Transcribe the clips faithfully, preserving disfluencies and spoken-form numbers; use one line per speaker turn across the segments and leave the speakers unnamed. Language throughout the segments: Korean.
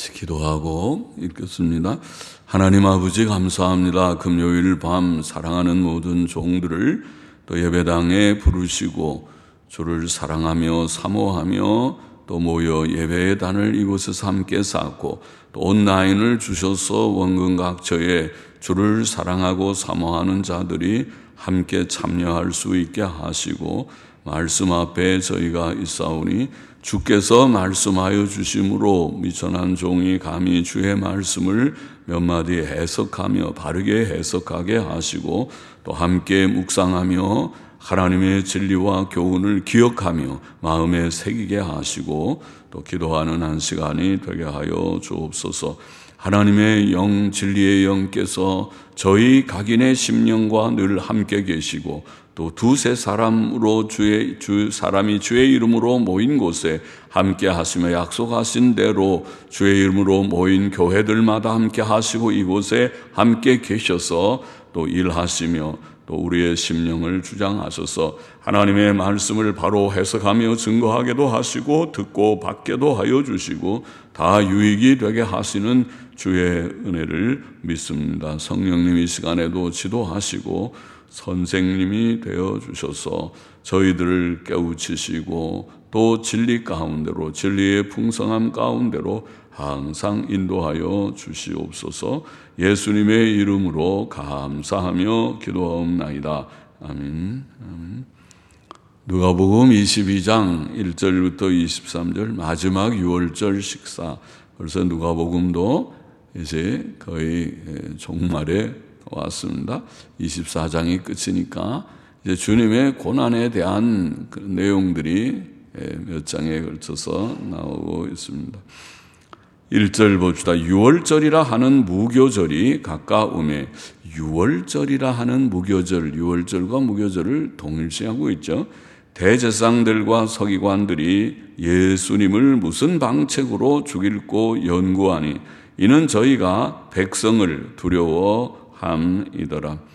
기도하고 읽겠습니다. 하나님 아버지 감사합니다. 금요일 밤 사랑하는 모든 종들을 또 예배당에 부르시고 주를 사랑하며 사모하며 또 모여 예배의 단을 이곳에서 함께 쌓고 또 온라인을 주셔서 원근 각처에 주를 사랑하고 사모하는 자들이 함께 참여할 수 있게 하시고 말씀 앞에 저희가 있사오니 주께서 말씀하여 주심으로 미천한 종이 감히 주의 말씀을 몇 마디 해석하며 바르게 해석하게 하시고 또 함께 묵상하며 하나님의 진리와 교훈을 기억하며 마음에 새기게 하시고 또 기도하는 한 시간이 되게 하여 주옵소서. 하나님의 영, 진리의 영께서 저희 각인의 심령과 늘 함께 계시고 또 두세 사람으로 주의, 주, 사람이 주의 이름으로 모인 곳에 함께 하시며 약속하신 대로 주의 이름으로 모인 교회들마다 함께 하시고 이곳에 함께 계셔서 또 일하시며 또 우리의 심령을 주장하셔서 하나님의 말씀을 바로 해석하며 증거하게도 하시고 듣고 받게도 하여 주시고 다 유익이 되게 하시는 주의 은혜를 믿습니다. 성령님 이 시간에도 지도하시고 선생님이 되어주셔서 저희들을 깨우치시고 또 진리 가운데로 진리의 풍성함 가운데로 항상 인도하여 주시옵소서. 예수님의 이름으로 감사하며 기도하옵나이다. 아멘. 아멘. 누가복음 이십이 장 일 절부터 이십삼 절 마지막 유월절 식사. 벌써 누가복음도 이제 거의 종말에 왔습니다. 이십사 장이 끝이니까 이제 주님의 고난에 대한 그 내용들이 몇 장에 걸쳐서 나오고 있습니다. 일 절 봅시다. 유월절이라 하는 무교절이 가까우매. 유월절이라 하는 무교절, 유월절과 무교절을 동일시하고 있죠. 대제사장들과 서기관들이 예수님을 무슨 방책으로 죽일고 연구하니 이는 저희가 백성을 두려워함이더라.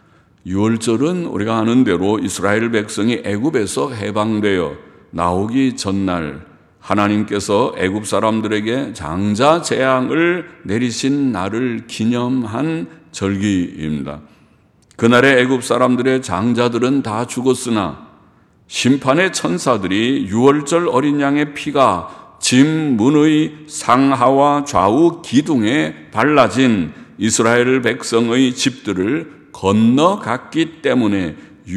유월절은 우리가 아는 대로 이스라엘 백성이 애굽에서 해방되어 나오기 전날 하나님께서 애굽 사람들에게 장자 재앙을 내리신 날을 기념한 절기입니다. 그날의 애굽 사람들의 장자들은 다 죽었으나 심판의 천사들이 유월절 어린 양의 피가 집 문의 상하와 좌우 기둥에 발라진 이스라엘 백성의 집들을 건너갔기 때문에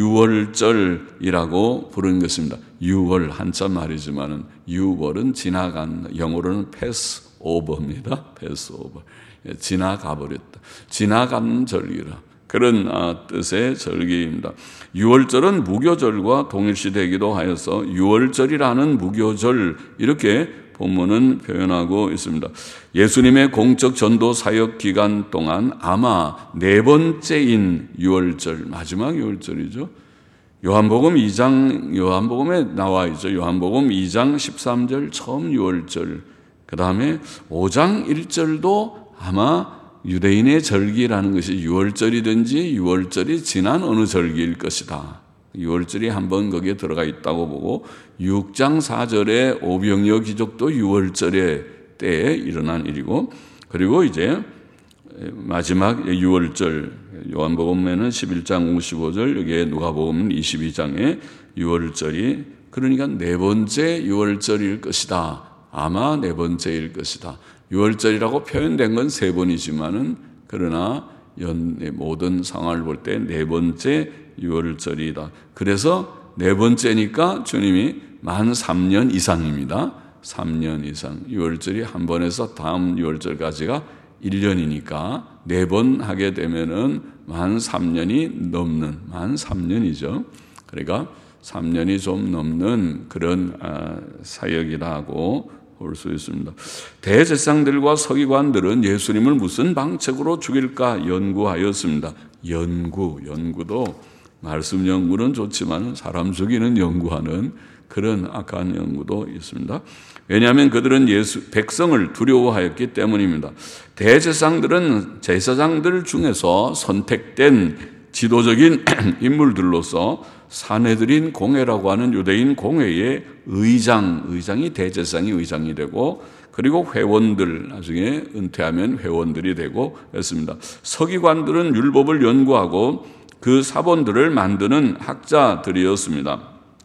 유월절이라고 부르는 것입니다. 유월 한자 말이지만은 유월은 지나간, 영어로는 패스 오버입니다. 패스 오버. 지나가 버렸다. 지나간 절기라. 그런 뜻의 절기입니다. 유월절은 무교절과 동일시되기도 하여서 유월절이라는 무교절 이렇게 본문은 표현하고 있습니다. 예수님의 공적 전도 사역 기간 동안 아마 네 번째인 유월절, 마지막 유월절이죠. 요한복음 이 장, 요한복음에 나와 있죠. 요한복음 이 장 십삼 절 처음 유월절, 그 다음에 오 장 일 절도 아마 유대인의 절기라는 것이 유월절이든지 유월절이 지난 어느 절기일 것이다. 유월절이 한번 거기에 들어가 있다고 보고 육 장 사 절의 오병이어 기적도 유월절의 때에 일어난 일이고 그리고 이제 마지막 유월절 요한복음에는 십일 장 오십오 절 여기에 누가복음 이십이 장에 유월절이 그러니까 네 번째 유월절일 것이다. 아마 네 번째일 것이다. 유월절이라고 표현된 건 세 번이지만은 그러나 연 모든 상황을 볼 때 네 번째 유월절이다. 그래서 네 번째니까 주님이 만 삼 년 이상입니다. 삼 년 이상. 유월절이 한 번에서 다음 유월절까지가 일 년이니까 네 번 하게 되면은 만 삼 년이 넘는, 만 삼 년이죠. 그러니까 삼 년이 좀 넘는 그런 사역이라고 볼 수 있습니다. 대제사장들과 서기관들은 예수님을 무슨 방책으로 죽일까 연구하였습니다. 연구, 연구도 말씀 연구는 좋지만 사람 죽이는 연구하는 그런 악한 연구도 있습니다. 왜냐하면 그들은 예수, 백성을 두려워하였기 때문입니다. 대제사장들은 제사장들 중에서 선택된 지도적인 인물들로서 사내들인 공회라고 하는 유대인 공회의 의장, 의장이 대제사장이 의장이 되고, 그리고 회원들, 나중에 은퇴하면 회원들이 되고 했습니다. 서기관들은 율법을 연구하고 그 사본들을 만드는 학자들이었습니다.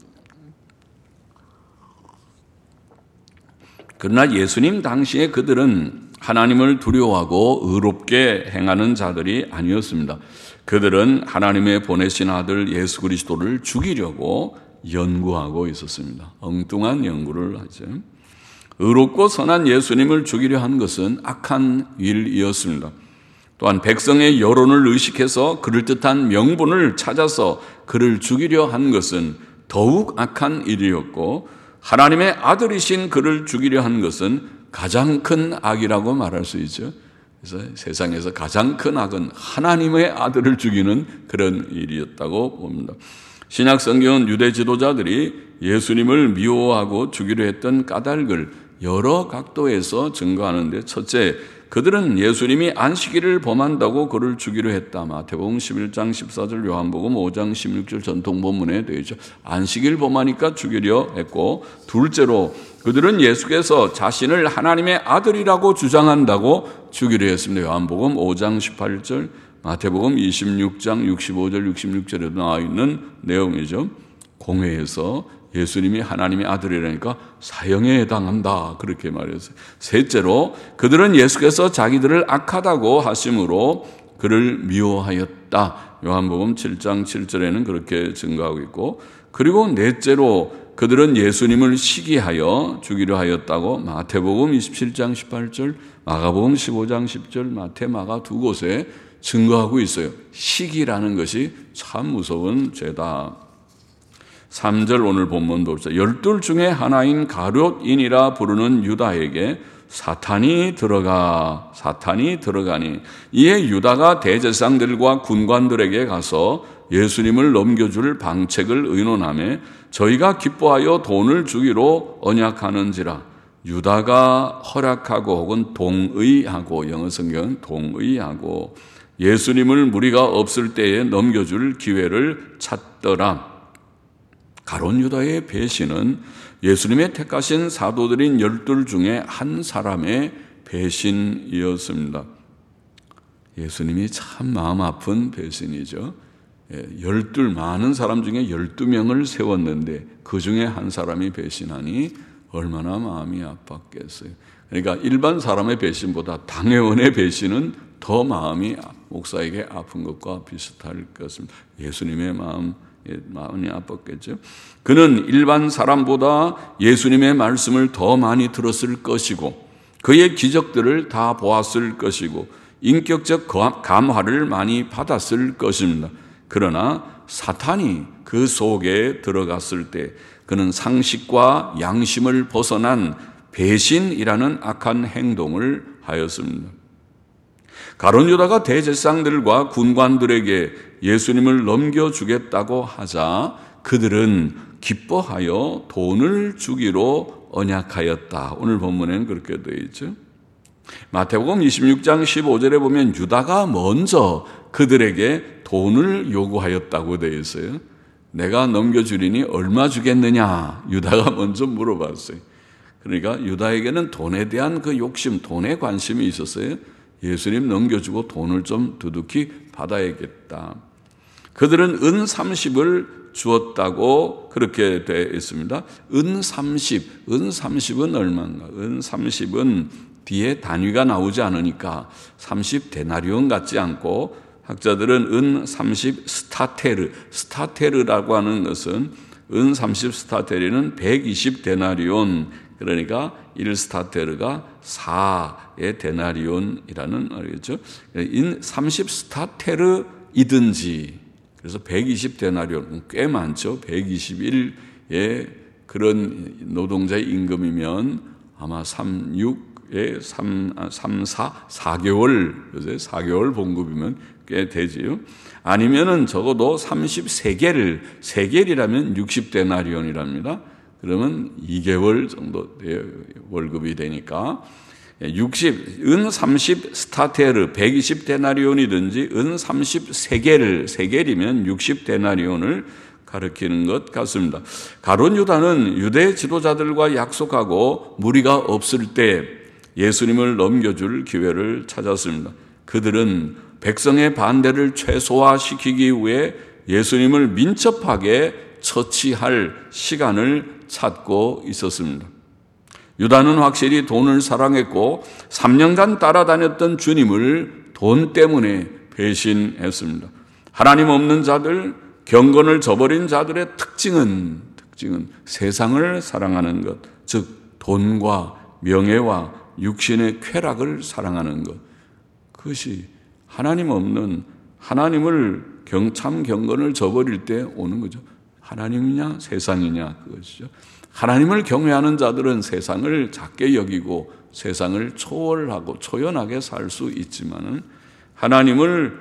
그러나 예수님 당시에 그들은 하나님을 두려워하고 의롭게 행하는 자들이 아니었습니다. 그들은 하나님의 보내신 아들 예수 그리스도를 죽이려고 연구하고 있었습니다. 엉뚱한 연구를 하죠. 의롭고 선한 예수님을 죽이려 한 것은 악한 일이었습니다. 또한 백성의 여론을 의식해서 그럴듯한 명분을 찾아서 그를 죽이려 한 것은 더욱 악한 일이었고, 하나님의 아들이신 그를 죽이려 한 것은 가장 큰 악이라고 말할 수 있죠. 그래서 세상에서 가장 큰 악은 하나님의 아들을 죽이는 그런 일이었다고 봅니다. 신약 성경은 유대 지도자들이 예수님을 미워하고 죽이려 했던 까닭을 여러 각도에서 증거하는데, 첫째, 그들은 예수님이 안식일을 범한다고 그를 죽이려 했다. 마태복음 십일 장 십사 절, 요한복음 오 장 십육 절 전통 본문에 되어 있죠. 안식일 범하니까 죽이려 했고, 둘째로 그들은 예수께서 자신을 하나님의 아들이라고 주장한다고 죽이려 했습니다. 요한복음 오 장 십팔 절, 마태복음 이십육 장 육십오 절, 육십육 절에도 나와 있는 내용이죠. 공회에서 예수님이 하나님의 아들이라니까 사형에 해당한다, 그렇게 말했어요. 셋째로 그들은 예수께서 자기들을 악하다고 하심으로 그를 미워하였다. 요한복음 칠 장 칠 절에는 그렇게 증거하고 있고, 그리고 넷째로 그들은 예수님을 시기하여 죽이려 하였다고 마태복음 이십칠 장 십팔 절, 마가복음 십오 장 십 절, 마태, 마가 두 곳에 증거하고 있어요. 시기라는 것이 참 무서운 죄다. 삼 절 오늘 본문 봅시다. 열둘 중에 하나인 가룟인이라 부르는 유다에게 사탄이 들어가 사탄이 들어가니 이에 유다가 대제사장들과 군관들에게 가서 예수님을 넘겨줄 방책을 의논하며 저희가 기뻐하여 돈을 주기로 언약하는지라. 유다가 허락하고 혹은 동의하고, 영어 성경은 동의하고 예수님을 무리가 없을 때에 넘겨줄 기회를 찾더라. 가룟 유다의 배신은 예수님의 택하신 사도들인 열둘 중에 한 사람의 배신이었습니다. 예수님이 참 마음 아픈 배신이죠. 열둘, 많은 사람 중에 열두 명을 세웠는데 그 중에 한 사람이 배신하니 얼마나 마음이 아팠겠어요. 그러니까 일반 사람의 배신보다 당회원의 배신은 더 마음이 목사에게 아픈 것과 비슷할 것입니다. 예수님의 마음, 마음이 아팠겠죠. 그는 일반 사람보다 예수님의 말씀을 더 많이 들었을 것이고 그의 기적들을 다 보았을 것이고 인격적 감화를 많이 받았을 것입니다. 그러나 사탄이 그 속에 들어갔을 때 그는 상식과 양심을 벗어난 배신이라는 악한 행동을 하였습니다. 가룟 유다가 대제사장들과 군관들에게 예수님을 넘겨주겠다고 하자 그들은 기뻐하여 돈을 주기로 언약하였다. 오늘 본문에는 그렇게 되어 있죠. 마태복음 이십육 장 십오 절에 보면 유다가 먼저 그들에게 돈을 요구하였다고 되어 있어요. 내가 넘겨주리니 얼마 주겠느냐? 유다가 먼저 물어봤어요. 그러니까 유다에게는 돈에 대한 그 욕심, 돈에 관심이 있었어요. 예수님 넘겨주고 돈을 좀 두둑히 받아야겠다. 그들은 은 삼십을 주었다고 그렇게 되어 있습니다. 은 삼십, 은 삼십은 얼마인가? 은 삼십은 뒤에 단위가 나오지 않으니까 삼십 데나리온 같지 않고 학자들은 은 삼십 스타테르, 스타테르라고 하는 것은 은 삼십 스타테르는 백이십 데나리온, 그러니까 일 스타테르가 사의 데나리온이라는 말이죠. 인 삼십 스타테르이든지, 그래서 백이십 데나리온, 꽤 많죠. 백이십일의 그런 노동자의 임금이면 아마 삼십육에 삼, 삼, 사, 사 개월, 그죠? 사 개월 봉급이면 꽤 되지요. 아니면은 적어도 삼십삼 개를, 세 개월이라면 육십 데나리온이랍니다. 그러면 이 개월 정도 월급이 되니까 육십, 은 삼십 스타테르, 백이십 데나리온이든지 은 삼십 세겔, 세겔이면 육십 데나리온을 가리키는 것 같습니다. 가룟 유다는 유대 지도자들과 약속하고 무리가 없을 때 예수님을 넘겨줄 기회를 찾았습니다. 그들은 백성의 반대를 최소화시키기 위해 예수님을 민첩하게 처치할 시간을 찾고 있었습니다. 유다는 확실히 돈을 사랑했고 삼 년간 따라다녔던 주님을 돈 때문에 배신했습니다. 하나님 없는 자들, 경건을 저버린 자들의 특징은 특징은 세상을 사랑하는 것, 즉 돈과 명예와 육신의 쾌락을 사랑하는 것. 그것이 하나님 없는, 하나님을 경, 참 경건을 저버릴 때 오는 거죠. 하나님이냐 세상이냐 그것이죠. 하나님을 경외하는 자들은 세상을 작게 여기고 세상을 초월하고 초연하게 살 수 있지만은 하나님을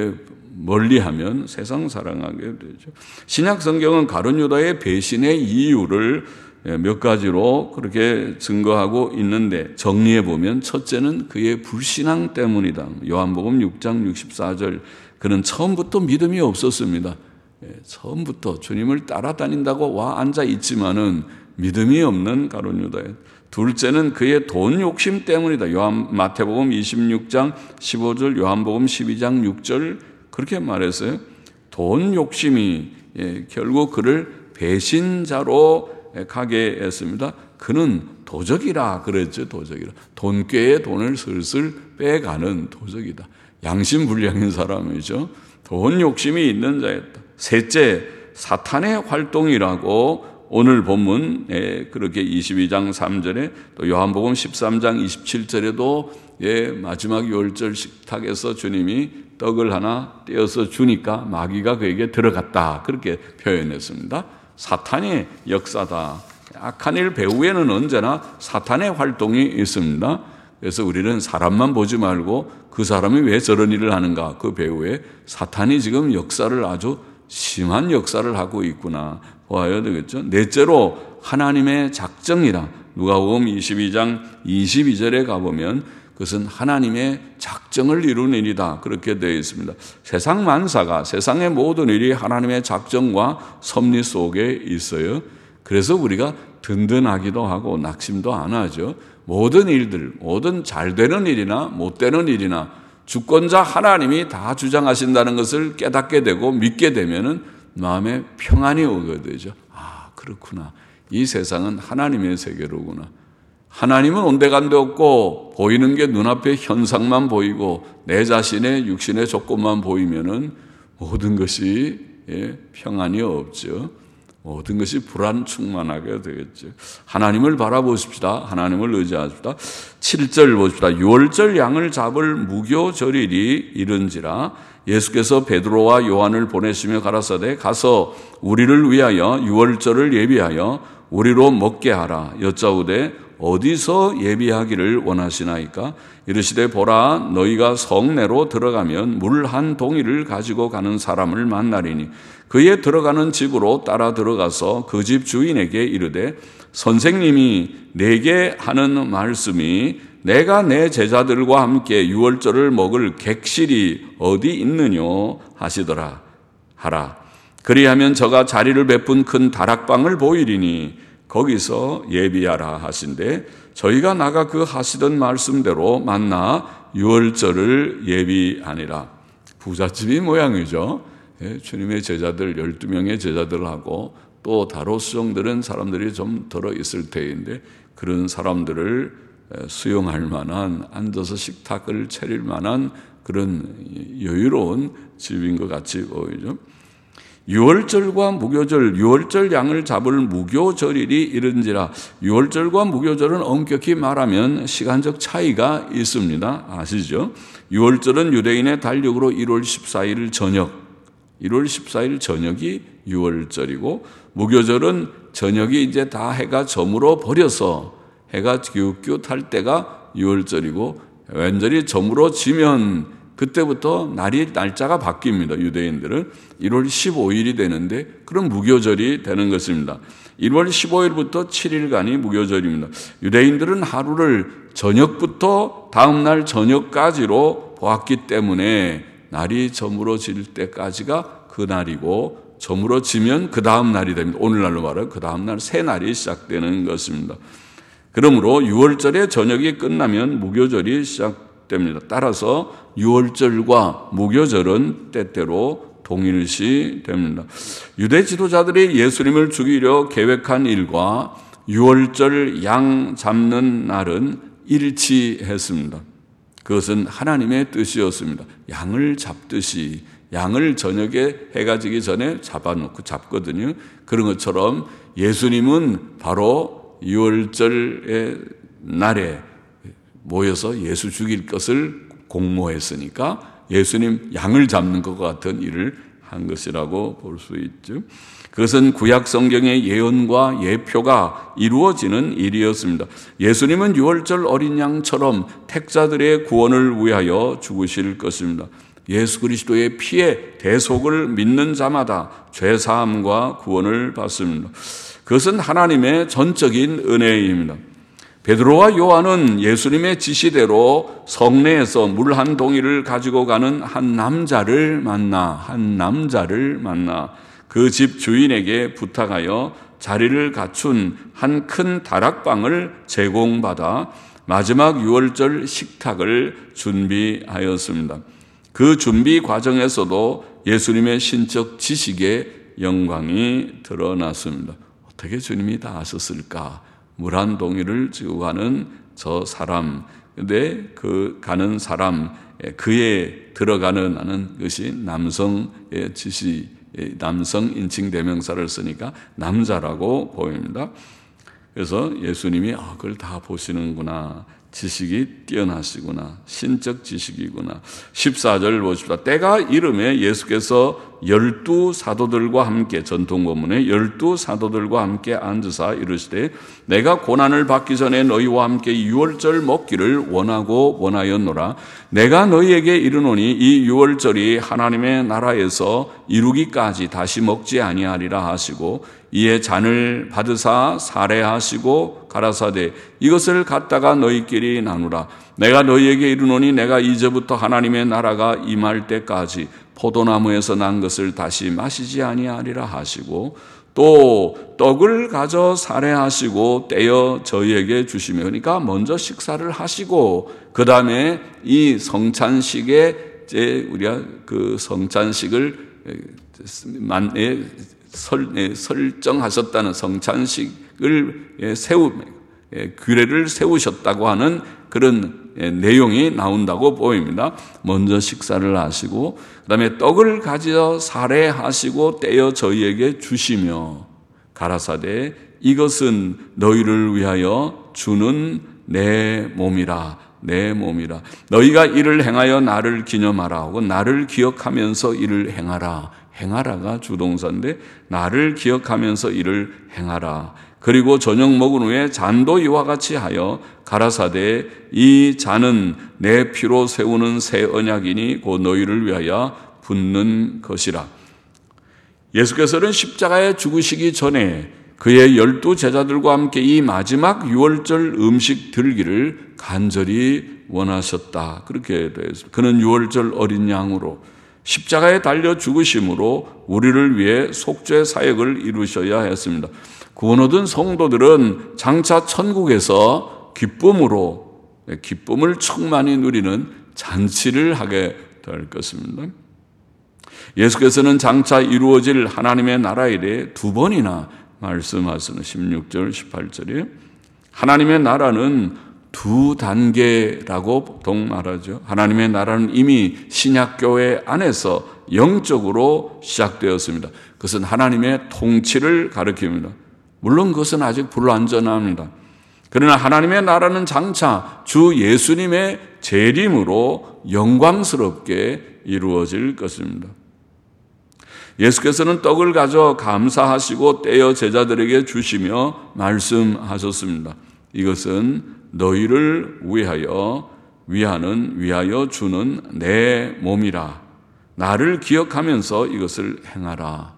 멀리하면 세상 사랑하게 되죠. 신약 성경은 가룟 유다의 배신의 이유를 몇 가지로 그렇게 증거하고 있는데 정리해 보면 첫째는 그의 불신앙 때문이다. 요한복음 육 장 육십사 절, 그는 처음부터 믿음이 없었습니다. 처음부터 주님을 따라다닌다고 와 앉아 있지만은 믿음이 없는 가룟 유다예요. 둘째는 그의 돈 욕심 때문이다. 요한 마태복음 이십육 장 십오 절, 요한복음 십이 장 육 절 그렇게 말했어요. 돈 욕심이 예, 결국 그를 배신자로 가게 했습니다. 그는 도적이라 그랬죠. 도적이라. 돈꾀에 돈을 슬슬 빼가는 도적이다. 양심불량인 사람이죠. 돈 욕심이 있는 자였다. 셋째, 사탄의 활동이라고 오늘 본문에 그렇게 이십이 장 삼 절에 또 요한복음 십삼 장 이십칠 절에도 예, 마지막 유월절 식탁에서 주님이 떡을 하나 떼어서 주니까 마귀가 그에게 들어갔다. 그렇게 표현했습니다. 사탄의 역사다. 악한 일 배후에는 언제나 사탄의 활동이 있습니다. 그래서 우리는 사람만 보지 말고 그 사람이 왜 저런 일을 하는가, 그 배후에 사탄이 지금 역사를 아주 심한 역사를 하고 있구나 보아야 되겠죠. 넷째로 하나님의 작정이라 누가복음 이십이 장 이십이 절에 가보면 그것은 하나님의 작정을 이루는 일이다 그렇게 되어 있습니다. 세상 만사가, 세상의 모든 일이 하나님의 작정과 섭리 속에 있어요. 그래서 우리가 든든하기도 하고 낙심도 안 하죠. 모든 일들, 모든 잘 되는 일이나 못 되는 일이나 주권자 하나님이 다 주장하신다는 것을 깨닫게 되고 믿게 되면은 마음에 평안이 오게 되죠. 아, 그렇구나. 이 세상은 하나님의 세계로구나. 하나님은 온데간데 없고 보이는 게 눈앞에 현상만 보이고 내 자신의 육신의 조건만 보이면은 모든 것이 예, 평안이 없죠. 모든 것이 불안 충만하게 되겠죠. 하나님을 바라보십시다. 하나님을 의지하십시다. 칠 절 보십시다. 유월절 양을 잡을 무교절일이 이른지라 예수께서 베드로와 요한을 보내시며 가라사대 가서 우리를 위하여 유월절을 예비하여 우리로 먹게 하라. 여짜오되 어디서 예비하기를 원하시나이까? 이르시되 보라, 너희가 성내로 들어가면 물 한 동이를 가지고 가는 사람을 만나리니 그의 들어가는 집으로 따라 들어가서 그 집 주인에게 이르되 선생님이 내게 하는 말씀이 내가 내 제자들과 함께 유월절을 먹을 객실이 어디 있느뇨 하시더라 하라. 그리하면 저가 자리를 베푼 큰 다락방을 보이리니 거기서 예비하라 하신대 저희가 나가 그 하시던 말씀대로 만나 유월절을 예비하니라. 부잣집이 모양이죠. 예, 주님의 제자들 열두 명의 제자들하고 또 다로 수종들은 사람들이 좀 들어 있을 테인데 그런 사람들을 수용할 만한, 앉아서 식탁을 차릴 만한 그런 여유로운 집인 것 같이 보이죠. 유월절과 무교절, 유월절 양을 잡을 무교절일이 이른지라. 유월절과 무교절은 엄격히 말하면 시간적 차이가 있습니다. 아시죠? 유월절은 유대인의 달력으로 일월 십사일 저녁, 일월 십사일 저녁이 유월절이고 무교절은 저녁이 이제 다 해가 저물어 버려서 해가 기웃기웃할 때가 유월절이고 완전히 저물어 지면 그때부터 날이 날짜가 바뀝니다. 유대인들은 일월 십오일이 되는데 그럼 무교절이 되는 것입니다. 일월 십오일부터 칠일간이 무교절입니다. 유대인들은 하루를 저녁부터 다음날 저녁까지로 보았기 때문에 날이 저물어질 때까지가 그 날이고 저물어지면 그 다음 날이 됩니다. 오늘날로 말하면 그 다음 날 새 날이 시작되는 것입니다. 그러므로 유월절의 저녁이 끝나면 무교절이 시작됩니다. 따라서 유월절과 무교절은 때때로 동일시 됩니다. 유대 지도자들이 예수님을 죽이려 계획한 일과 유월절 양 잡는 날은 일치했습니다. 그것은 하나님의 뜻이었습니다. 양을 잡듯이 양을 저녁에 해가 지기 전에 잡아놓고 잡거든요. 그런 것처럼 예수님은 바로 유월절의 날에 모여서 예수 죽일 것을 공모했으니까 예수님 양을 잡는 것과 같은 일을 한 것이라고 볼 수 있죠. 그것은 구약 성경의 예언과 예표가 이루어지는 일이었습니다. 예수님은 유월절 어린 양처럼 택자들의 구원을 위하여 죽으실 것입니다. 예수 그리스도의 피의 대속을 믿는 자마다 죄사함과 구원을 받습니다. 그것은 하나님의 전적인 은혜입니다. 베드로와 요한은 예수님의 지시대로 성내에서 물 한 동이를 가지고 가는 한 남자를 만나 한 남자를 만나 그 집 주인에게 부탁하여 자리를 갖춘 한 큰 다락방을 제공받아 마지막 유월절 식탁을 준비하였습니다. 그 준비 과정에서도 예수님의 신적 지식의 영광이 드러났습니다. 어떻게 주님이 다 아셨을까? 물 한 동이를 지고 가는 저 사람, 근데 그 가는 사람, 그에 들어가는 하는 것이 남성의 지시, 남성 인칭 대명사를 쓰니까 남자라고 보입니다. 그래서 예수님이 아, 그걸 다 보시는구나. 지식이 뛰어나시구나. 신적 지식이구나. 십사 절 보십시다. 때가 이름에 예수께서 열두 사도들과 함께 전통본문에 열두 사도들과 함께 앉으사 이르시되 내가 고난을 받기 전에 너희와 함께 유월절 먹기를 원하고 원하였노라. 내가 너희에게 이르노니 이 유월절이 하나님의 나라에서 이루기까지 다시 먹지 아니하리라 하시고 이에 잔을 받으사 살해하시고 가라사대 이것을 갖다가 너희끼리 나누라. 내가 너희에게 이르노니 내가 이제부터 하나님의 나라가 임할 때까지 포도나무에서 난 것을 다시 마시지 아니하리라 하시고 또 떡을 가져 살해하시고 떼어 저희에게 주시며 그러니까 먼저 식사를 하시고 그 다음에 이 성찬식에 이제 우리가 그 성찬식을 만에 설, 설정하셨다는 성찬식을 세우, 규례를 세우셨다고 하는 그런 내용이 나온다고 보입니다. 먼저 식사를 하시고 그 다음에 떡을 가져 살해하시고 떼어 저희에게 주시며 가라사대 이것은 너희를 위하여 주는 내 몸이라 내 몸이라 너희가 이를 행하여 나를 기념하라 하고 나를 기억하면서 이를 행하라. 행하라가 주동사인데 나를 기억하면서 이를 행하라. 그리고 저녁 먹은 후에 잔도 이와 같이 하여 가라사대 이 잔은 내 피로 세우는 새 언약이니 곧 너희를 위하여 붓는 것이라. 예수께서는 십자가에 죽으시기 전에 그의 열두 제자들과 함께 이 마지막 유월절 음식 들기를 간절히 원하셨다. 그렇게 되어 있습니다. 그는 유월절 어린 양으로 십자가에 달려 죽으심으로 우리를 위해 속죄 사역을 이루셔야 했습니다. 구원 얻은 성도들은 장차 천국에서 기쁨으로 기쁨을 충만히 누리는 잔치를 하게 될 것입니다. 예수께서는 장차 이루어질 하나님의 나라에 대해 두 번이나 말씀하시는 십육 절, 십팔 절에 하나님의 나라는 두 단계라고 보통 말하죠. 하나님의 나라는 이미 신약교회 안에서 영적으로 시작되었습니다. 그것은 하나님의 통치를 가리킵니다. 물론 그것은 아직 불완전합니다. 그러나 하나님의 나라는 장차 주 예수님의 재림으로 영광스럽게 이루어질 것입니다. 예수께서는 떡을 가져 감사하시고 떼어 제자들에게 주시며 말씀하셨습니다. 이것은 너희를 위하여 위하는 위하여 주는 내 몸이라. 나를 기억하면서 이것을 행하라.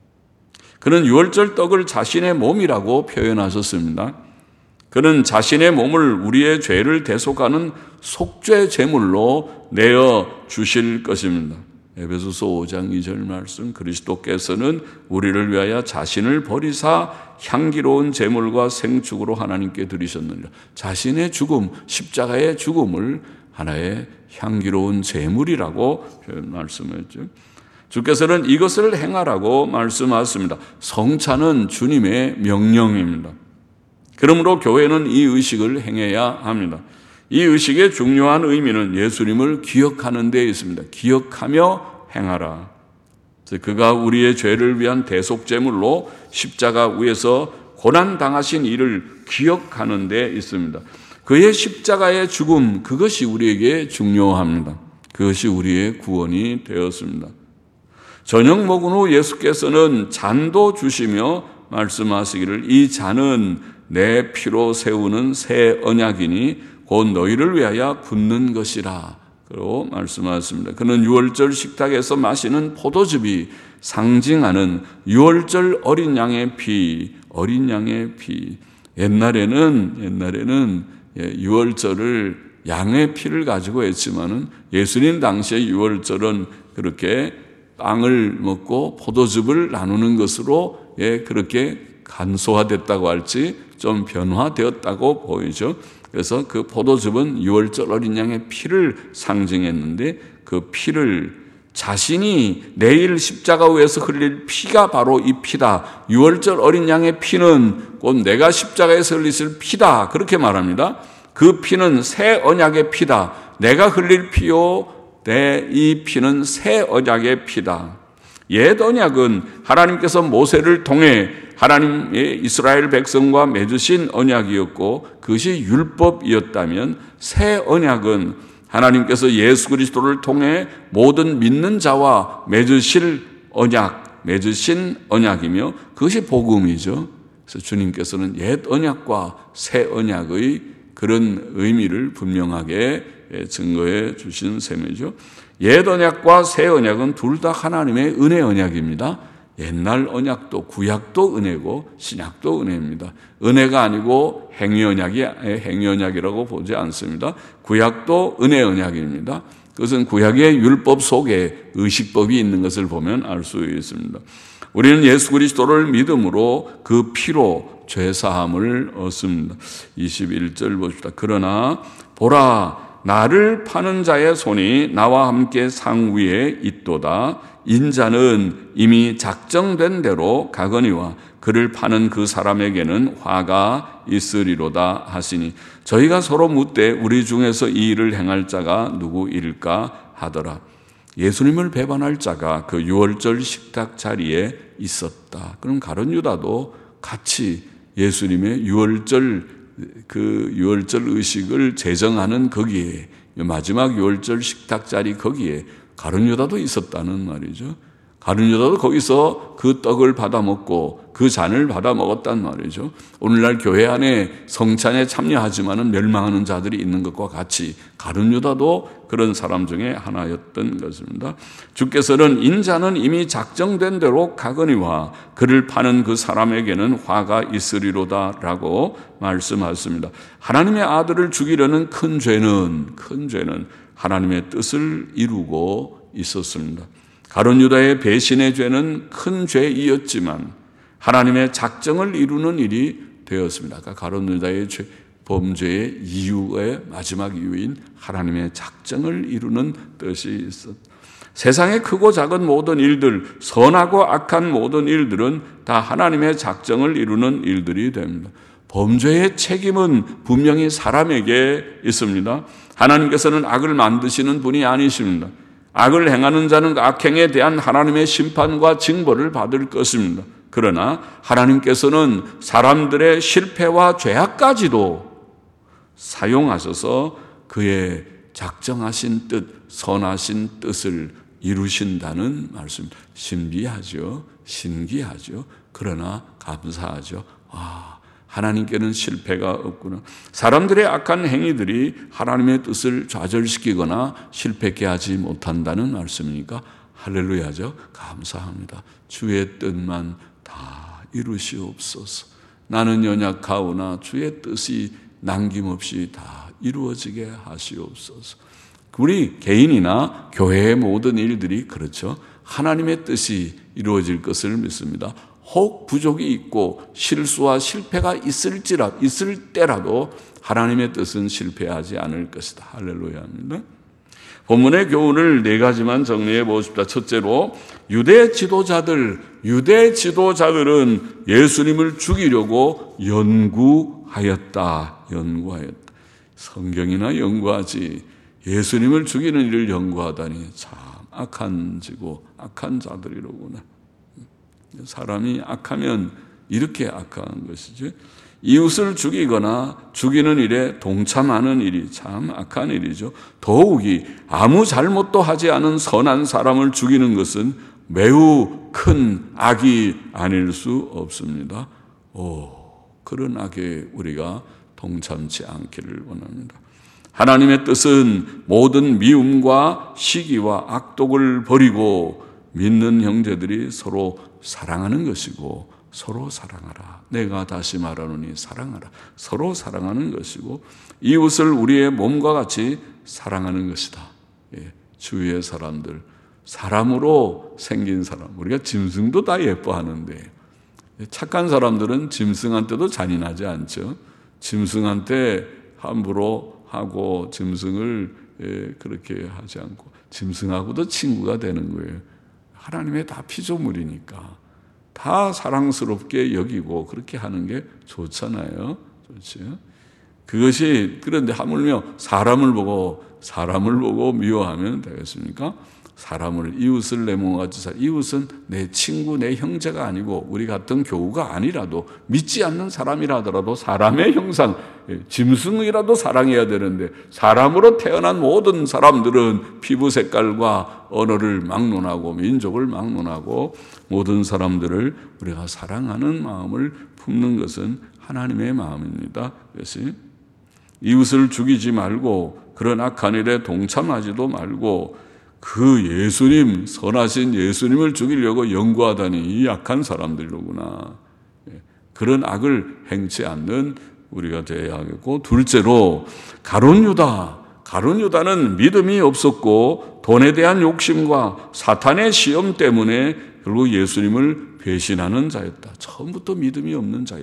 그는 유월절 떡을 자신의 몸이라고 표현하셨습니다. 그는 자신의 몸을 우리의 죄를 대속하는 속죄 제물로 내어 주실 것입니다. 에베소서 오 장 이 절 말씀, 그리스도께서는 우리를 위하여 자신을 버리사 향기로운 제물과 생축으로 하나님께 드리셨느니라. 자신의 죽음, 십자가의 죽음을 하나의 향기로운 제물이라고 말씀했죠. 주께서는 이것을 행하라고 말씀하셨습니다. 성찬은 주님의 명령입니다. 그러므로 교회는 이 의식을 행해야 합니다. 이 의식의 중요한 의미는 예수님을 기억하는 데에 있습니다. 기억하며 행하라. 그가 우리의 죄를 위한 대속제물로 십자가 위에서 고난당하신 일을 기억하는 데 있습니다. 그의 십자가의 죽음, 그것이 우리에게 중요합니다. 그것이 우리의 구원이 되었습니다. 저녁 먹은 후 예수께서는 잔도 주시며 말씀하시기를 이 잔은 내 피로 세우는 새 언약이니 곧 너희를 위하여 붓는 것이라. 그리고 말씀하셨습니다. 그는 유월절 식탁에서 마시는 포도즙이 상징하는 유월절 어린 양의 피, 어린 양의 피. 옛날에는, 옛날에는 유월절을 양의 피를 가지고 했지만은 예수님 당시에 유월절은 그렇게 빵을 먹고 포도즙을 나누는 것으로 예, 그렇게 간소화됐다고 할지 좀 변화되었다고 보이죠. 그래서 그 포도즙은 유월절 어린 양의 피를 상징했는데 그 피를 자신이 내일 십자가 위에서 흘릴 피가 바로 이 피다. 유월절 어린 양의 피는 곧 내가 십자가에서 흘릴 피다. 그렇게 말합니다. 그 피는 새 언약의 피다. 내가 흘릴 피요. 내 이 피는 새 언약의 피다. 옛 언약은 하나님께서 모세를 통해 하나님의 이스라엘 백성과 맺으신 언약이었고 그것이 율법이었다면 새 언약은 하나님께서 예수 그리스도를 통해 모든 믿는 자와 맺으실 언약, 맺으신 언약이며 그것이 복음이죠. 그래서 주님께서는 옛 언약과 새 언약의 그런 의미를 분명하게 증거해 주신 셈이죠. 옛 언약과 새 언약은 둘 다 하나님의 은혜 언약입니다. 옛날 언약도 구약도 은혜고 신약도 은혜입니다. 은혜가 아니고 행위 언약이 행위 언약이라고 보지 않습니다. 구약도 은혜 언약입니다. 그것은 구약의 율법 속에 의식법이 있는 것을 보면 알 수 있습니다. 우리는 예수 그리스도를 믿음으로 그 피로 죄 사함을 얻습니다. 이십일 절 보십시다. 그러나 보라 나를 파는 자의 손이 나와 함께 상 위에 있도다. 인자는 이미 작정된 대로 가거니와 그를 파는 그 사람에게는 화가 있으리로다 하시니 저희가 서로 묻되 우리 중에서 이 일을 행할 자가 누구일까 하더라. 예수님을 배반할 자가 그 유월절 식탁 자리에 있었다. 그럼 가룟 유다도 같이 예수님의 유월절 그 유월절 의식을 제정하는 거기에 마지막 유월절 식탁 자리 거기에 가룟 유다도 있었다는 말이죠. 가룟 유다도 거기서 그 떡을 받아 먹고 그 잔을 받아 먹었단 말이죠. 오늘날 교회 안에 성찬에 참여하지만은 멸망하는 자들이 있는 것과 같이 가룟 유다도 그런 사람 중에 하나였던 것입니다. 주께서는 인자는 이미 작정된 대로 가거니와 그를 파는 그 사람에게는 화가 있으리로다라고 말씀하셨습니다. 하나님의 아들을 죽이려는 큰 죄는 큰 죄는 하나님의 뜻을 이루고 있었습니다. 가룟 유다의 배신의 죄는 큰 죄이었지만 하나님의 작정을 이루는 일이 되었습니다. 아까 가룟 유다의 죄, 범죄의 이유의 마지막 이유인 하나님의 작정을 이루는 뜻이 있었다. 세상의 크고 작은 모든 일들, 선하고 악한 모든 일들은 다 하나님의 작정을 이루는 일들이 됩니다. 범죄의 책임은 분명히 사람에게 있습니다. 하나님께서는 악을 만드시는 분이 아니십니다. 악을 행하는 자는 악행에 대한 하나님의 심판과 징벌을 받을 것입니다. 그러나 하나님께서는 사람들의 실패와 죄악까지도 사용하셔서 그의 작정하신 뜻, 선하신 뜻을 이루신다는 말씀입니다. 신비하죠. 신기하죠. 그러나 감사하죠. 아, 하나님께는 실패가 없구나. 사람들의 악한 행위들이 하나님의 뜻을 좌절시키거나 실패케 하지 못한다는 말씀이니까 할렐루야죠. 감사합니다. 주의 뜻만 다 이루시옵소서. 나는 연약하오나 주의 뜻이 남김없이 다 이루어지게 하시옵소서. 우리 개인이나 교회의 모든 일들이 그렇죠. 하나님의 뜻이 이루어질 것을 믿습니다. 혹 부족이 있고 실수와 실패가 있을지라 있을 때라도 하나님의 뜻은 실패하지 않을 것이다. 할렐루야입니다. 본문의 교훈을 네 가지만 정리해 보십시다. 첫째로 유대 지도자들, 유대 지도자들은 예수님을 죽이려고 연구하였다. 연구하였다. 성경이나 연구하지 예수님을 죽이는 일을 연구하다니 참 악한 지고 악한 자들이로구나. 사람이 악하면 이렇게 악한 것이지. 이웃을 죽이거나 죽이는 일에 동참하는 일이 참 악한 일이죠. 더욱이 아무 잘못도 하지 않은 선한 사람을 죽이는 것은 매우 큰 악이 아닐 수 없습니다. 오, 그런 악에 우리가 동참치 않기를 원합니다. 하나님의 뜻은 모든 미움과 시기와 악독을 버리고 믿는 형제들이 서로 사랑하는 것이고, 서로 사랑하라. 내가 다시 말하노니 사랑하라. 서로 사랑하는 것이고 이웃을 우리의 몸과 같이 사랑하는 것이다. 예, 주위의 사람들, 사람으로 생긴 사람, 우리가 짐승도 다 예뻐하는데 착한 사람들은 짐승한테도 잔인하지 않죠. 짐승한테 함부로 하고 짐승을 예, 그렇게 하지 않고 짐승하고도 친구가 되는 거예요. 하나님의 다 피조물이니까 다 사랑스럽게 여기고 그렇게 하는 게 좋잖아요. 좋죠. 그것이 그런데 하물며 사람을 보고 사람을 보고 미워하면 되겠습니까? 사람을 이웃을 내 몸같이 살 이웃은 내 친구 내 형제가 아니고 우리 같은 교우가 아니라도 믿지 않는 사람이라더라도 사람의 형상 짐승이라도 사랑해야 되는데 사람으로 태어난 모든 사람들은 피부 색깔과 언어를 막론하고 민족을 막론하고 모든 사람들을 우리가 사랑하는 마음을 품는 것은 하나님의 마음입니다. 그래서 이웃을 죽이지 말고 그런 악한 일에 동참하지도 말고 그 예수님, 선하신 예수님을 죽이려고 연구하다니 이 악한 사람들이로구나. 그런 악을 행치 않는 우리가 되어야 하겠고, 둘째로 가룟 유다. 가룟 유다는 믿음이 없었고 돈에 대한 욕심과 사탄의 시험 때문에 결국 예수님을 배신하는 자였다. 처음부터 믿음이 없는 자요.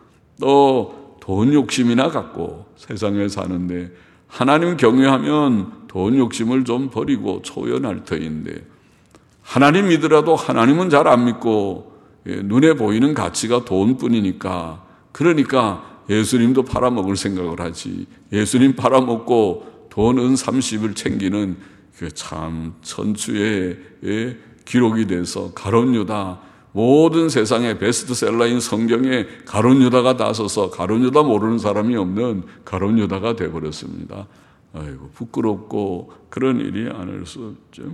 또 돈 욕심이나 갖고 세상에 사는데 하나님 경외하면 돈 욕심을 좀 버리고 초연할 터인데 하나님 믿으라도 하나님은 잘 안 믿고 눈에 보이는 가치가 돈뿐이니까 그러니까 예수님도 팔아먹을 생각을 하지. 예수님 팔아먹고 돈 은 삼십을 챙기는 참 천추의 기록이 돼서 가룟 유다 모든 세상의 베스트셀러인 성경에 가룟 유다가 나서서 가룟 유다 모르는 사람이 없는 가룟 유다가 되어버렸습니다. 아이고 부끄럽고 그런 일이 아닐 수 없죠.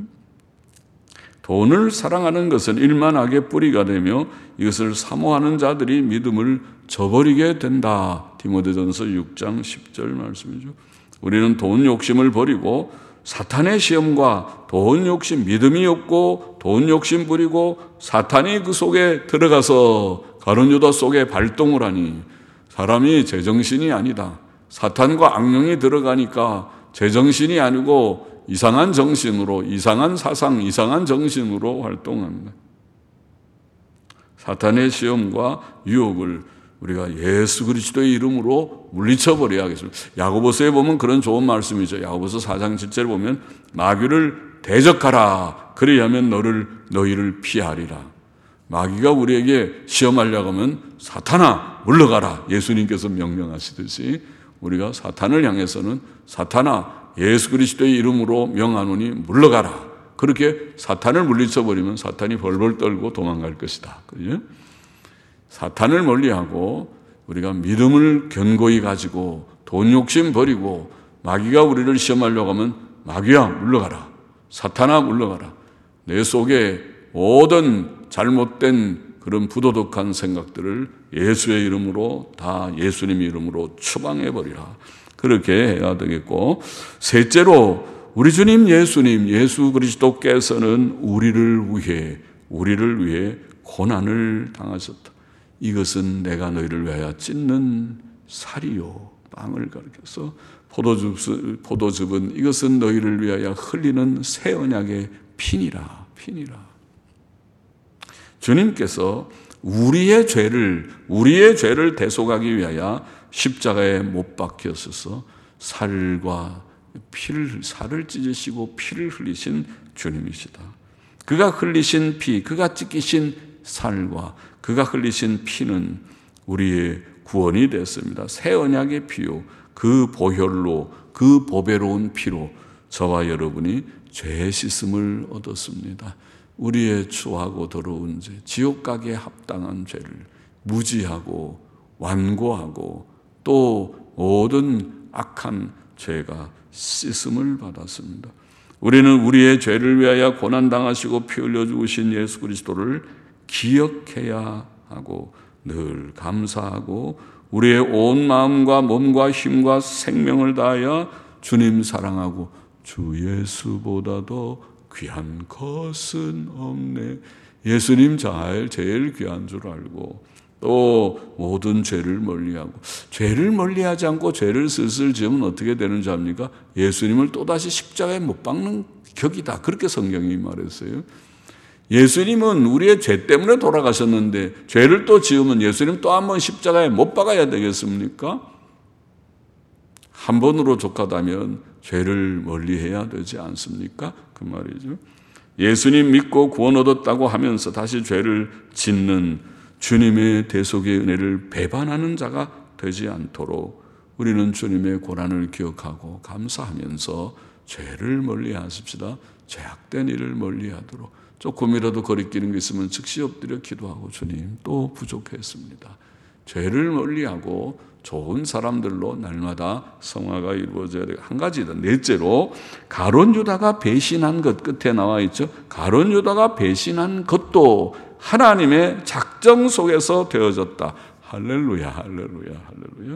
돈을 사랑하는 것은 일만 악의 뿌리가 되며 이것을 사모하는 자들이 믿음을 저버리게 된다. 디모데전서 육 장 십 절 말씀이죠. 우리는 돈 욕심을 버리고 사탄의 시험과 돈 욕심, 믿음이 없고 돈 욕심 부리고 사탄이 그 속에 들어가서 가룟 유다 속에 발동을 하니 사람이 제정신이 아니다. 사탄과 악령이 들어가니까 제정신이 아니고 이상한 정신으로, 이상한 사상, 이상한 정신으로 활동합니다. 사탄의 시험과 유혹을 우리가 예수 그리스도의 이름으로 물리쳐 버려야 하겠습니다. 야고보서에 보면 그런 좋은 말씀이죠. 야고보서 사 장 칠 절 보면 마귀를 대적하라. 그리하면 너를 너희를 피하리라. 마귀가 우리에게 시험하려고 하면 사탄아 물러가라. 예수님께서 명령하시듯이 우리가 사탄을 향해서는 사탄아 예수 그리스도의 이름으로 명하노니 물러가라. 그렇게 사탄을 물리쳐 버리면 사탄이 벌벌 떨고 도망갈 것이다. 그죠? 사탄을 멀리하고 우리가 믿음을 견고히 가지고 돈 욕심 버리고 마귀가 우리를 시험하려고 하면 마귀야 물러가라. 사탄아 물러가라. 내 속에 모든 잘못된 그런 부도덕한 생각들을 예수의 이름으로 다 예수님의 이름으로 추방해버리라. 그렇게 해야 되겠고, 셋째로 우리 주님 예수님 예수 그리스도께서는 우리를 위해 우리를 위해 고난을 당하셨다. 이것은 내가 너희를 위하여 찢는 살이요, 빵을 가리켜서 포도즙, 포도즙은 이것은 너희를 위하여 흘리는 새 언약의 피니라, 피니라. 주님께서 우리의 죄를 우리의 죄를 대속하기 위하여 십자가에 못 박히셔서 살과 피를 살을 찢으시고 피를 흘리신 주님이시다. 그가 흘리신 피, 그가 찢기신 살과 그가 흘리신 피는 우리의 구원이 됐습니다. 새 언약의 피요, 그 보혈로, 그 보배로운 피로 저와 여러분이 죄 씻음을 얻었습니다. 우리의 추하고 더러운 죄, 지옥 가기에 합당한 죄를 무지하고 완고하고 또 모든 악한 죄가 씻음을 받았습니다. 우리는 우리의 죄를 위하여 고난당하시고 피 흘려 죽으신 예수 그리스도를 기억해야 하고 늘 감사하고 우리의 온 마음과 몸과 힘과 생명을 다하여 주님 사랑하고 주 예수보다도 귀한 것은 없네. 예수님 잘 제일 귀한 줄 알고 또 모든 죄를 멀리하고, 죄를 멀리하지 않고 죄를 슬슬 지으면 어떻게 되는지 압니까? 예수님을 또다시 십자가에 못 박는 격이다. 그렇게 성경이 말했어요. 예수님은 우리의 죄 때문에 돌아가셨는데 죄를 또 지으면 예수님 또 한 번 십자가에 못 박아야 되겠습니까? 한 번으로 족하다면 죄를 멀리해야 되지 않습니까? 그 말이죠. 예수님 믿고 구원 얻었다고 하면서 다시 죄를 짓는 주님의 대속의 은혜를 배반하는 자가 되지 않도록 우리는 주님의 고난을 기억하고 감사하면서 죄를 멀리하십시다. 죄악된 일을 멀리하도록. 조금이라도 거리끼는 게 있으면 즉시 엎드려 기도하고, 주님 또 부족했습니다. 죄를 멀리하고 좋은 사람들로 날마다 성화가 이루어져야 돼요. 한 가지다. 넷째로 가룟 유다가 배신한 것, 끝에 나와 있죠. 가룟 유다가 배신한 것도 하나님의 작정 속에서 되어졌다. 할렐루야, 할렐루야, 할렐루야.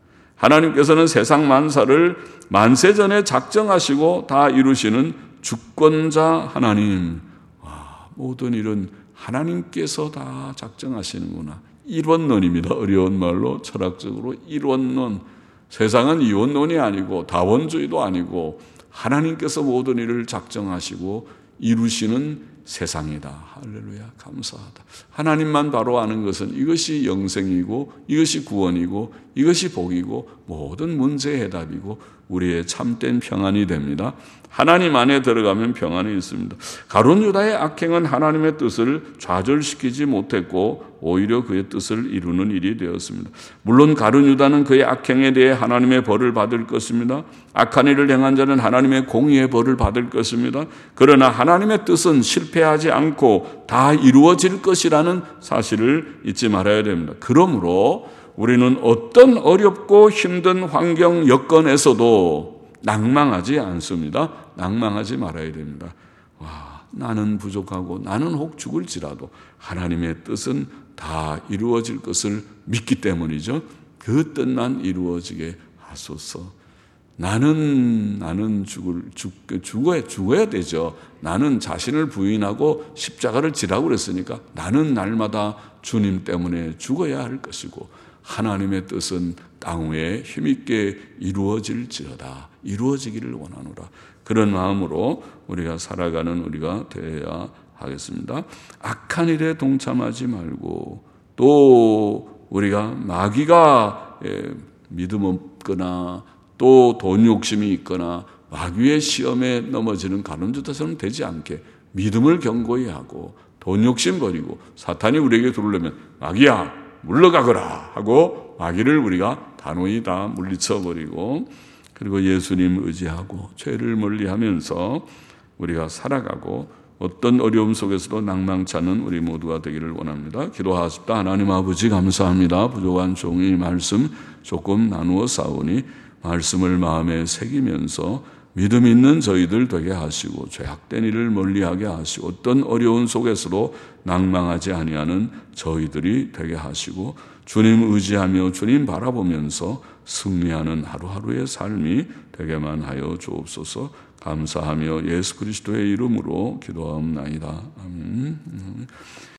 하나님께서는 세상 만사를 만세전에 작정하시고 다 이루시는 주권자 하나님. 와, 모든 일은 하나님께서 다 작정하시는구나. 일원론입니다. 어려운 말로 철학적으로 일원론. 세상은 이원론이 아니고 다원주의도 아니고 하나님께서 모든 일을 작정하시고 이루시는 세상이다. 할렐루야, 감사하다. 하나님만 바로 아는 것은 이것이 영생이고 이것이 구원이고 이것이 복이고 모든 문제의 해답이고 우리의 참된 평안이 됩니다. 하나님 안에 들어가면 평안이 있습니다. 가룟 유다의 악행은 하나님의 뜻을 좌절시키지 못했고 오히려 그의 뜻을 이루는 일이 되었습니다. 물론 가룟 유다는 그의 악행에 대해 하나님의 벌을 받을 것입니다. 악한 일을 행한 자는 하나님의 공의의 벌을 받을 것입니다. 그러나 하나님의 뜻은 실패하지 않고 다 이루어질 것이라는 사실을 잊지 말아야 됩니다. 그러므로 우리는 어떤 어렵고 힘든 환경 여건에서도 낭망하지 않습니다. 낭망하지 말아야 됩니다. 와, 나는 부족하고 나는 혹 죽을지라도 하나님의 뜻은 다 이루어질 것을 믿기 때문이죠. 그 뜻만 이루어지게 하소서. 나는 나는 죽을 죽 죽어야 죽어야 되죠. 나는 자신을 부인하고 십자가를 지라고 그랬으니까 나는 날마다 주님 때문에 죽어야 할 것이고 하나님의 뜻은 땅 위에 힘있게 이루어질지어다. 이루어지기를 원하노라. 그런 마음으로 우리가 살아가는 우리가 되어야 하겠습니다. 악한 일에 동참하지 말고 또 우리가 마귀가 믿음 없거나 또 돈 욕심이 있거나 마귀의 시험에 넘어지는 가룟 유다처럼 되지 않게 믿음을 견고히 하고 돈 욕심 버리고 사탄이 우리에게 들어오려면 마귀야 물러가거라 하고 마귀를 우리가 단호히 다 물리쳐버리고 그리고 예수님 의지하고 죄를 멀리하면서 우리가 살아가고 어떤 어려움 속에서도 낭망치 않는 우리 모두가 되기를 원합니다. 기도하십시다. 하나님 아버지 감사합니다. 부족한 종이 말씀 조금 나누어 싸우니 말씀을 마음에 새기면서 믿음 있는 저희들 되게 하시고 죄악된 일을 멀리하게 하시고 어떤 어려운 속에서도 낭망하지 아니하는 저희들이 되게 하시고 주님 의지하며 주님 바라보면서 승리하는 하루하루의 삶이 되게만 하여 주옵소서. 감사하며 예수 그리스도의 이름으로 기도하옵나이다. 아멘.